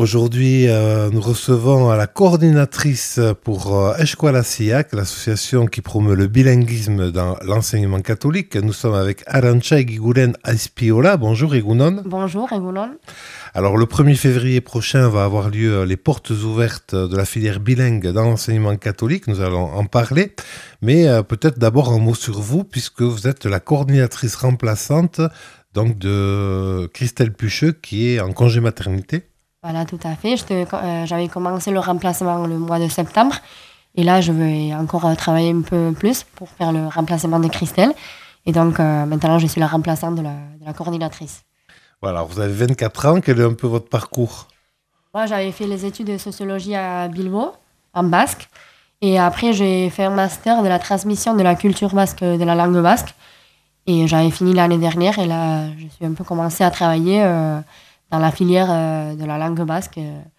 Aujourd'hui, nous recevons la coordinatrice pour Escuela SIAC, l'association qui promeut le bilinguisme dans l'enseignement catholique. Nous sommes avec Arantxa Egiguren Azpiola. Bonjour Egunon. Bonjour Egunon. Alors le 1er février prochain va avoir lieu les portes ouvertes de la filière bilingue dans l'enseignement catholique. Nous allons en parler. Mais peut-être d'abord un mot sur vous, puisque vous êtes la coordinatrice remplaçante donc, de Christelle Pucheux, qui est en congé maternité. Voilà, tout à fait. J'avais commencé le remplacement le mois de septembre. Et là, je vais encore travailler un peu plus pour faire le remplacement de Christelle. Et donc, maintenant, je suis la remplaçante de la coordinatrice. Voilà, vous avez 24 ans. Quel est un peu votre parcours ? Moi, j'avais fait les études de sociologie à Bilbao, en basque. Et après, j'ai fait un master de la transmission de la culture basque, de la langue basque. Et j'avais fini l'année dernière. Et là, je suis un peu commencé à travailler dans la filière de la langue basque.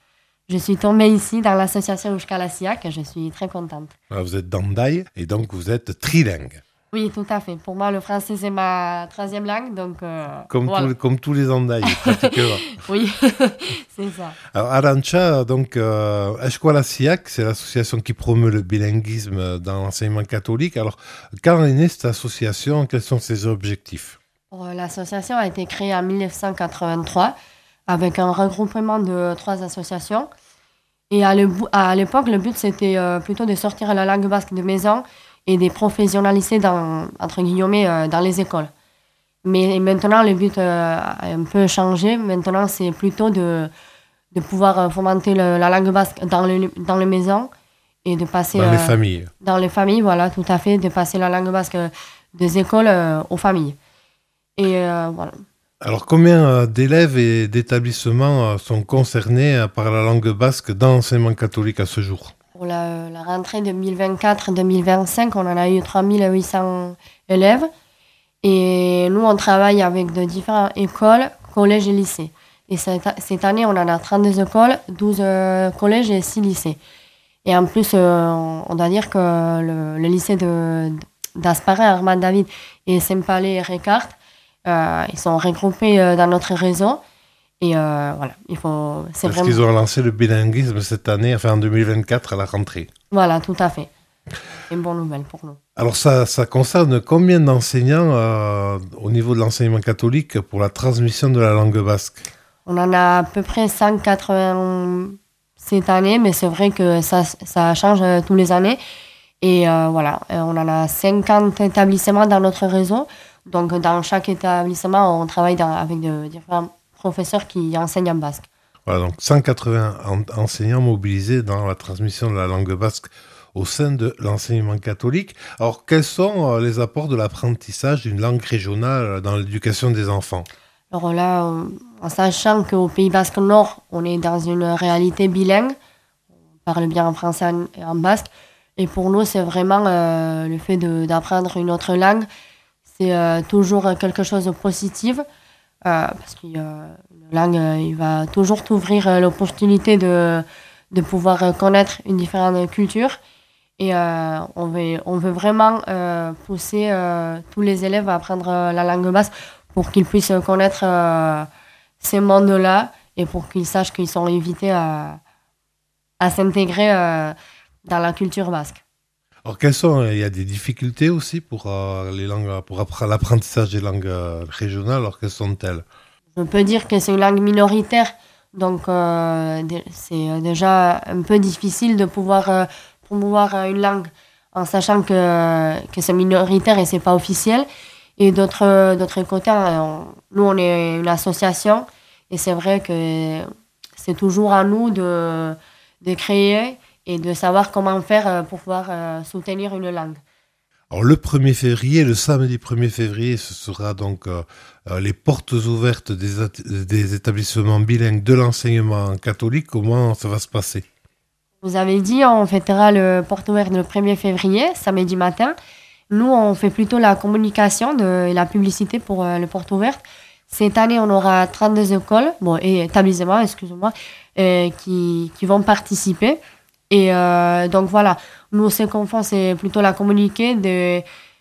Je suis tombée ici dans l'association Euskal SIAC. Je suis très contente. Alors, vous êtes d'Andaï et donc vous êtes trilingue. Oui, tout à fait. Pour moi, le français, c'est ma troisième langue. Donc, comme tous les Andaïs, pratiquement. Oui, c'est ça. Alors, Arantxa, donc, Escuela SIAC, c'est l'association qui promeut le bilinguisme dans l'enseignement catholique. Alors, quand est née cette association ? Quels sont ses objectifs ? L'association a été créée en 1983 avec un regroupement de 3 associations. Et à l'époque, le but, c'était plutôt de sortir la langue basque de maison et de professionnaliser, entre guillemets, dans les écoles. Mais maintenant, le but a un peu changé. Maintenant, c'est plutôt de pouvoir fomenter la langue basque dans les maisons et de passer... Dans les familles. Dans les familles, voilà, tout à fait, de passer la langue basque des écoles aux familles. Et voilà. Alors, combien d'élèves et d'établissements sont concernés par la langue basque dans l'enseignement catholique à ce jour ? Pour la rentrée 2024-2025, on en a eu 3800 élèves. Et nous, on travaille avec de différentes écoles, collèges et lycées. Et cette année, on en a 32 écoles, 12 collèges et 6 lycées. Et en plus, on doit dire que le lycée d'Asparin, Armand David et Saint-Palais et Récart, ils sont regroupés dans notre réseau. Et voilà, Parce qu'ils ont lancé le bilinguisme cette année, enfin en 2024 à la rentrée. Voilà, tout à fait. C'est une bonne nouvelle pour nous. Alors ça concerne combien d'enseignants au niveau de l'enseignement catholique pour la transmission de la langue basque ? On en a à peu près 180 cette année, mais c'est vrai que ça change tous les années. Et voilà, on en a 50 établissements dans notre réseau. Donc, dans chaque établissement, on travaille avec différents professeurs qui enseignent en basque. Voilà, donc 180 enseignants mobilisés dans la transmission de la langue basque au sein de l'enseignement catholique. Alors, quels sont les apports de l'apprentissage d'une langue régionale dans l'éducation des enfants ? Alors là, en sachant qu'au Pays Basque Nord, on est dans une réalité bilingue, on parle bien en français et en basque, et pour nous, c'est vraiment le fait d'apprendre une autre langue. C'est toujours quelque chose de positif parce qu'une langue, il va toujours t'ouvrir l'opportunité de pouvoir connaître une différente culture. Et on veut vraiment pousser tous les élèves à apprendre la langue basque pour qu'ils puissent connaître ces mondes-là et pour qu'ils sachent qu'ils sont invités à s'intégrer dans la culture basque. Alors, il y a des difficultés aussi pour les langues, pour l'apprentissage des langues régionales. Alors, quelles sont-elles ? Je peux dire que c'est une langue minoritaire, donc c'est déjà un peu difficile de pouvoir promouvoir une langue en sachant que c'est minoritaire et c'est pas officiel. Et d'autre côté, nous on est une association et c'est vrai que c'est toujours à nous de créer et de savoir comment faire pour pouvoir soutenir une langue. Alors le 1er février, le samedi 1er février, ce sera donc les portes ouvertes des établissements bilingues de l'enseignement catholique. Comment ça va se passer ? Vous avez dit, on fêtera le porte ouverte le 1er février, samedi matin. Nous, on fait plutôt la communication et la publicité pour le porte ouverte. Cette année, on aura 32 écoles, et établissements, excusez-moi, qui vont participer. Et donc voilà, nous, ce qu'on fait, c'est plutôt la communiquer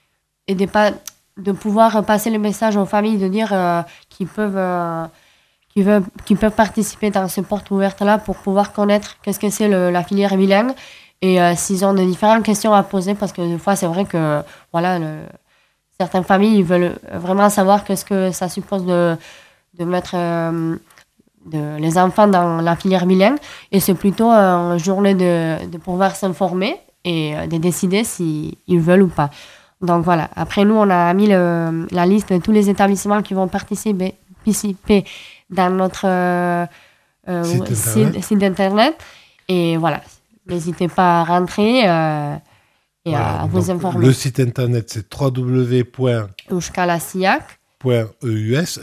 de pouvoir passer le message aux familles, de dire qu'ils peuvent qui peuvent participer dans ces portes ouvertes-là pour pouvoir connaître qu'est-ce que c'est la filière bilingue et s'ils ont de différentes questions à poser, parce que des fois, c'est vrai que voilà, certaines familles ils veulent vraiment savoir qu'est-ce que ça suppose de mettre les enfants dans la filière bilingue. Et c'est plutôt une journée de pouvoir s'informer et de décider s'ils veulent ou pas. Donc voilà, après nous, on a mis la liste de tous les établissements qui vont participer dans notre site internet. Et voilà, n'hésitez pas à rentrer et à vous informer. Le site internet, c'est Euskalaziak.eus,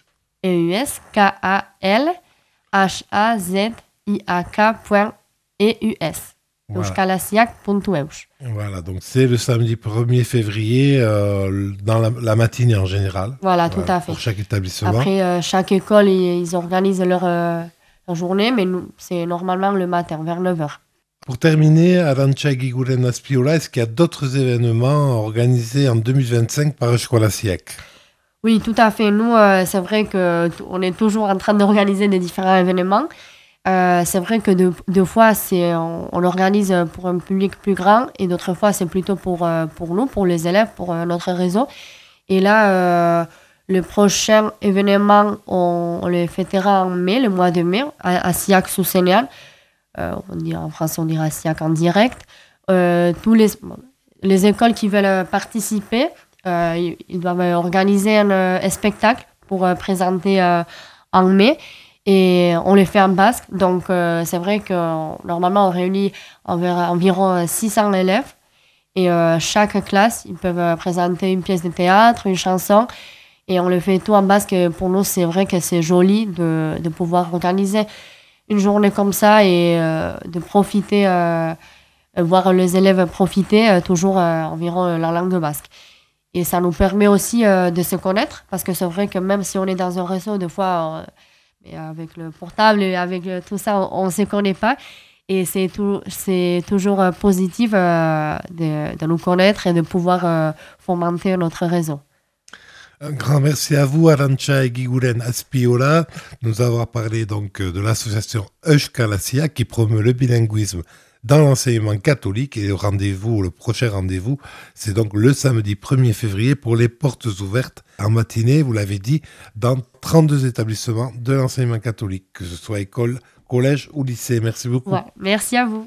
EUSKALHAZIAK.EUS. Euskalaziak.eus. Voilà, donc c'est le samedi 1er février dans la matinée en général. Voilà, tout à fait. Pour chaque établissement. Après, chaque école, ils organisent leur journée, mais nous, c'est normalement le matin, vers 9h. Pour terminer, Arantxa Eguiguren Azpiola, est-ce qu'il y a d'autres événements organisés en 2025 par Euskalaziak ? Oui, tout à fait. Nous, c'est vrai qu'on est toujours en train d'organiser des différents événements. C'est vrai que deux fois, on l'organise pour un public plus grand et d'autres fois, c'est plutôt pour nous, pour les élèves, pour notre réseau. Et là, le prochain événement, on le fêtera en mai, le mois de mai, à Siak sous Sénéal. En français, on dira Siak en direct. Tous les écoles qui veulent participer, ils doivent organiser un spectacle pour présenter en mai. Et on les fait en basque. Donc, c'est vrai que normalement, on réunit environ 600 élèves. Et chaque classe, ils peuvent présenter une pièce de théâtre, une chanson. Et on le fait tout en basque. Et pour nous, c'est vrai que c'est joli de pouvoir organiser une journée comme ça et de profiter, voir les élèves profiter toujours environ la langue basque. Et ça nous permet aussi de se connaître. Parce que c'est vrai que même si on est dans un réseau, des fois... Et avec le portable et avec tout ça, on ne se connaît pas. Et c'est toujours positif de nous connaître et de pouvoir fomenter notre réseau. Un grand merci à vous, Arantxa Eguiguren Azpiola. Nous avons parlé donc de l'association Euskalaziak qui promeut le bilinguisme dans l'enseignement catholique. Et le prochain rendez-vous, c'est donc le samedi 1er février pour les portes ouvertes en matinée, vous l'avez dit, dans 32 établissements de l'enseignement catholique, que ce soit école, collège ou lycée. Merci beaucoup. Ouais, merci à vous.